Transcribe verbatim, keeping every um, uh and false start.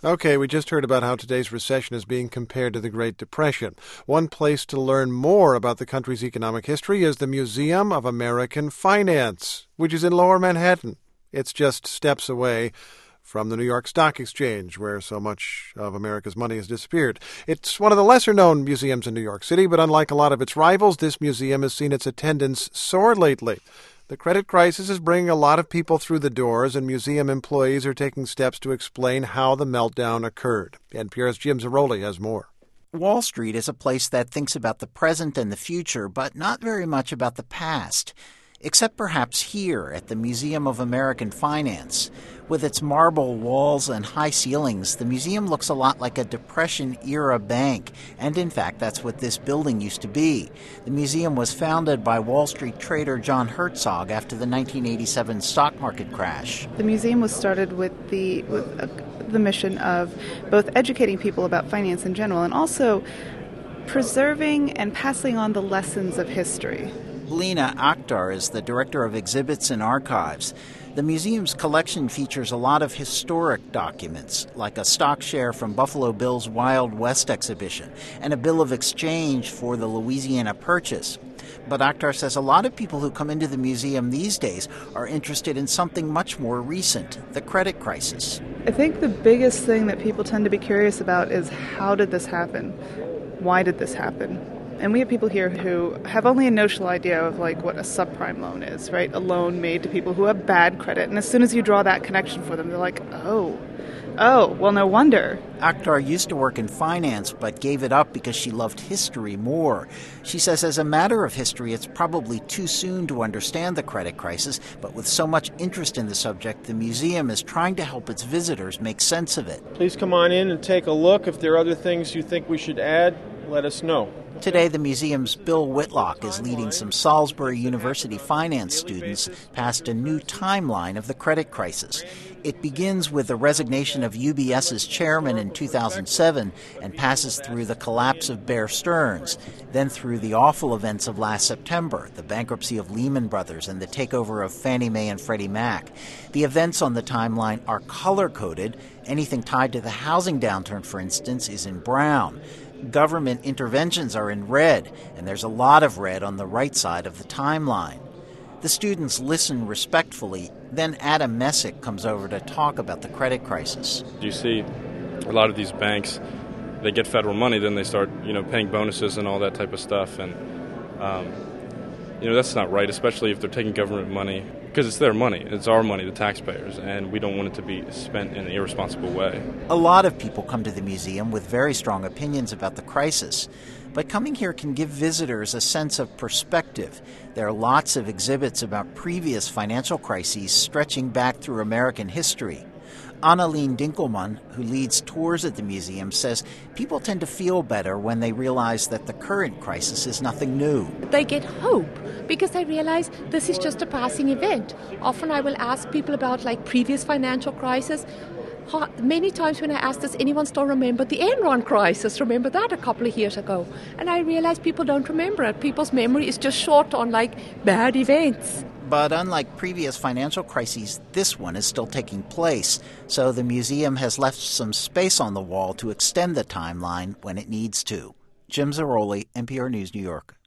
Okay, we just heard about how today's recession is being compared to the Great Depression. One place to learn more about the country's economic history is the Museum of American Finance, which is in Lower Manhattan. It's just steps away from the New York Stock Exchange, where so much of America's money has disappeared. It's one of the lesser-known museums in New York City, but unlike a lot of its rivals, this museum has seen its attendance soar lately. The credit crisis is bringing a lot of people through the doors, and museum employees are taking steps to explain how the meltdown occurred. N P R's Jim Zarroli has more. Wall Street is a place that thinks about the present and the future, but not very much about the past, except perhaps here at the Museum of American Finance. With its marble walls and high ceilings, the museum looks a lot like a Depression-era bank, and in fact, that's what this building used to be. The museum was founded by Wall Street trader John Herzog after the nineteen eighty-seven stock market crash. The museum was started with the with uh, the mission of both educating people about finance in general and also preserving and passing on the lessons of history. Lena Akhtar is the director of exhibits and archives. The museum's collection features a lot of historic documents, like a stock share from Buffalo Bill's Wild West exhibition and a bill of exchange for the Louisiana Purchase. But Akhtar says a lot of people who come into the museum these days are interested in something much more recent, the credit crisis. I think the biggest thing that people tend to be curious about is how did this happen? Why did this happen? And we have people here who have only a notional idea of like what a subprime loan is, right? A loan made to people who have bad credit. And as soon as you draw that connection for them, they're like, oh, oh, well, no wonder. Akhtar used to work in finance, but gave it up because she loved history more. She says as a matter of history, it's probably too soon to understand the credit crisis, but with so much interest in the subject, the museum is trying to help its visitors make sense of it. Please come on in and take a look. If there are other things you think we should add, let us know. Today, the museum's Bill Whitlock is leading some Salisbury University finance students past a new timeline of the credit crisis. It begins with the resignation of U B S's chairman in two thousand seven and passes through the collapse of Bear Stearns, then through the awful events of last September, the bankruptcy of Lehman Brothers and the takeover of Fannie Mae and Freddie Mac. The events on the timeline are color-coded. Anything tied to the housing downturn, for instance, is in brown. Government interventions are in red, and there's a lot of red on the right side of the timeline. The students listen respectfully. Then Adam Messick comes over to talk about the credit crisis. You see a lot of these banks, they get federal money, then they start, you know, paying bonuses and all that type of stuff. And, um, you know, that's not right, especially if they're taking government money, because it's their money. It's our money, the taxpayers, and we don't want it to be spent in an irresponsible way. A lot of people come to the museum with very strong opinions about the crisis. But coming here can give visitors a sense of perspective. There are lots of exhibits about previous financial crises stretching back through American history. Annalene Dinkelman, who leads tours at the museum, says people tend to feel better when they realize that the current crisis is nothing new. They get hope because they realize this is just a passing event. Often I will ask people about like previous financial crises. Many times when I ask, does anyone still remember the Enron crisis? Remember that a couple of years ago? And I realize people don't remember it. People's memory is just short on like bad events. But unlike previous financial crises, this one is still taking place. So the museum has left some space on the wall to extend the timeline when it needs to. Jim Zarroli, N P R News, New York.